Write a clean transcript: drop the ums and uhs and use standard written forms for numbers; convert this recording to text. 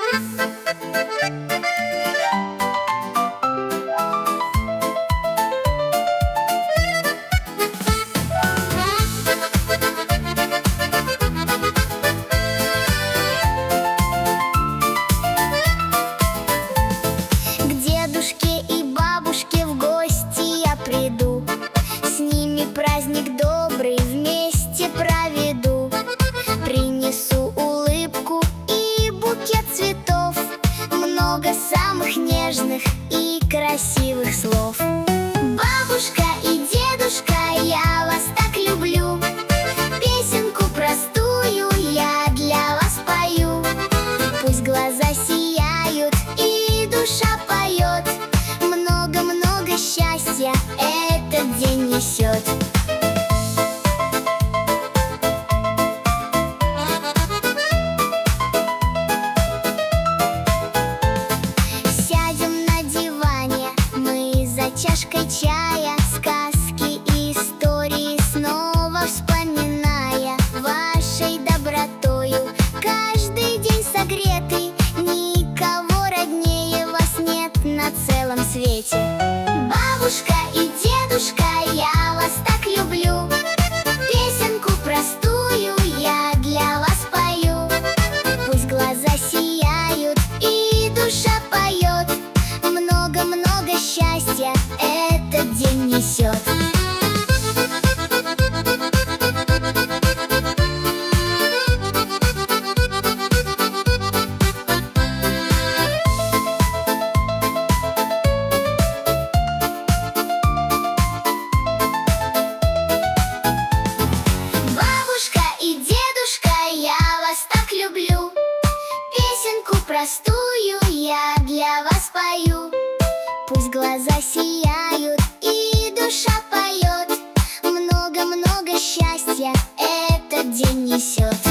К дедушке и бабушке в гости я приду, с ними праздник добрый вместе проведу. Принесу улыбку и букет цветов, много самых нежных и красивых слов. Бабушка и дедушка, я вас так люблю, песенку простую я для вас пою. Пусть глаза сияют и душа поет, много-много счастья этот день несет. Сядем на диване мы за чашкой чая, сказки и истории снова вспоминая. Вашей добротою каждый день согретый, никого роднее вас нет на целом свете. Бабушка и дедушка, я вас так люблю, песенку простую я для вас пою. Пусть глаза сияют и душа поет, много-много счастья этот день несет. Бабушка и дедушка, я вас так люблю, песенку простую я для вас пою. Пусть глаза сияют и душа поет, много-много счастья этот день несет.